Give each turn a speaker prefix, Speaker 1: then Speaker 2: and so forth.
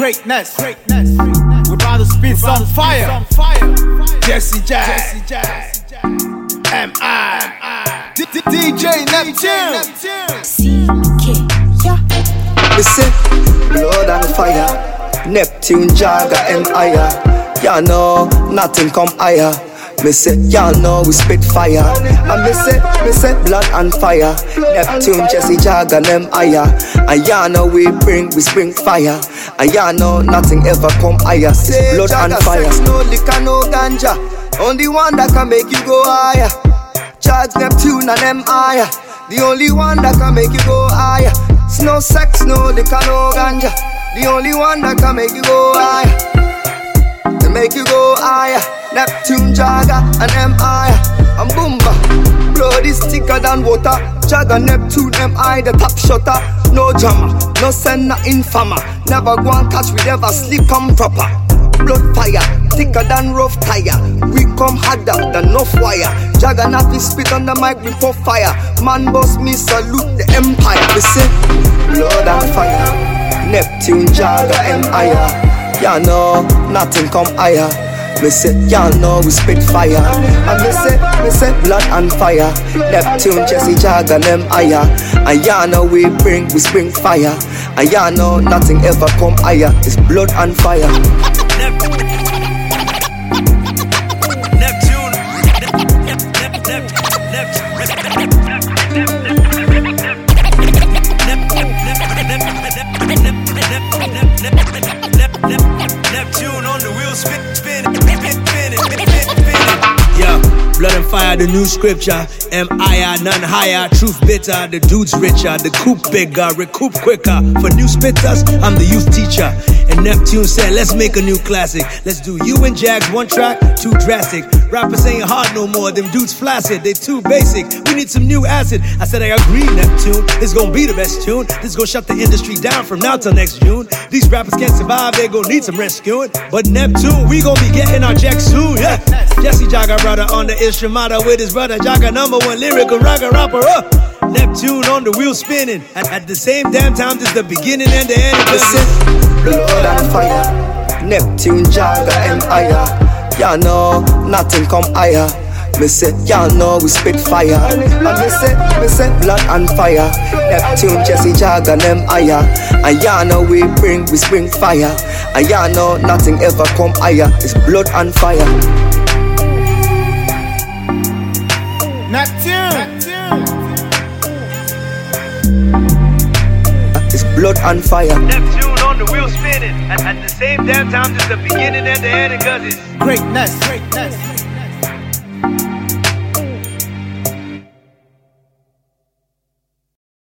Speaker 1: greatness. We'd rather spit some fire. Jesse Jazz, M.I. DJ Neptune.
Speaker 2: CK, yeah.
Speaker 3: We say blood and fire, Neptune, Jagger, M.I. Y'all know nothing come higher. Me say, y'all know we spit fire. And me say, blood and fire, Neptune, Jesse, Jagger, them higher. And y'all know we spring fire. And y'all know nothing ever come higher. It's blood and fire. No liquor, no ganja. Only one that can make you go higher. Jags, Neptune, and them higher. The only one that can make you go higher. It's no sex, no liquor, no ganja. The only one that can make you go higher. They make you go higher. Neptune, Jagger, and M.I. And Boomba. Blood is thicker than water. Jagger, Neptune, M.I. the top shotter. No drama, no send, no infama. Never go and catch, we never sleep, come proper. Blood fire, thicker than rough tire. We come harder than no wire. Jagger, Nappy spit on the mic before fire. Man boss me salute the empire. We say, blood and fire, Neptune, Jagger, M.I. Y'all know nothing come higher. Me say, y'all know we spit fire. And me say, blood and fire, Neptune, Jesse, Jagger, them higher. And y'all know we spring fire. And y'all know nothing ever come higher. It's blood and fire.
Speaker 4: Neptune on the wheel, spin. Yeah, blood and fire, the new scripture. M.I.I. none higher, truth bitter. The dude's richer, the coupe bigger, recoup quicker. For new spitters, I'm the youth teacher. And Neptune said, let's make a new classic. Let's do you and Jags, one track, too drastic. Rappers ain't hard no more, them dudes flaccid. They too basic, we need some new acid. I said I agree, Neptune, this gon' be the best tune. This gon' shut the industry down from now till next June. These rappers can't survive, they gon' need some rescuing. But Neptune, we gon' be getting our checks soon, yeah. Jesse Jagger brother on the instrumental with his brother Jagger, #1 lyrical rocker rapper up. Neptune on the wheel spinning. At the same damn time, this the beginning and the end.
Speaker 3: Blood and fire, Neptune, Jagger, M.I. Y'all know nothing come higher. Me say, y'all know we spit fire. And me say, blood and fire, Neptune, Jesse, Jagger, them higher. And y'all know we spring fire. And y'all know nothing ever come higher. It's blood and fire.
Speaker 1: Neptune.
Speaker 3: It's blood and fire.
Speaker 4: Neptune on the wheel spinning. At the same damn time, this the beginning and the end, cause it's
Speaker 1: Greatness.